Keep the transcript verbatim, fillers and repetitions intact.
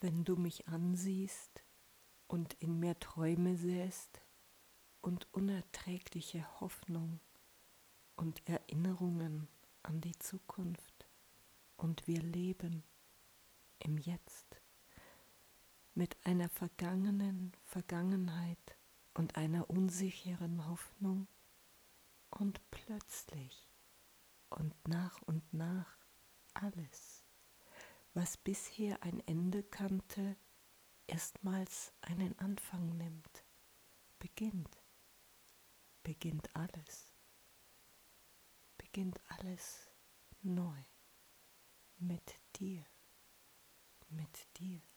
wenn du mich ansiehst und in mir Träume säst und unerträgliche Hoffnung und Erinnerungen an die Zukunft, und wir leben im Jetzt mit einer vergangenen Vergangenheit und einer unsicheren Hoffnung, und plötzlich und nach und nach alles, was bisher ein Ende kannte, erstmals einen Anfang nimmt, beginnt, beginnt alles, beginnt alles neu mit dir, mit dir.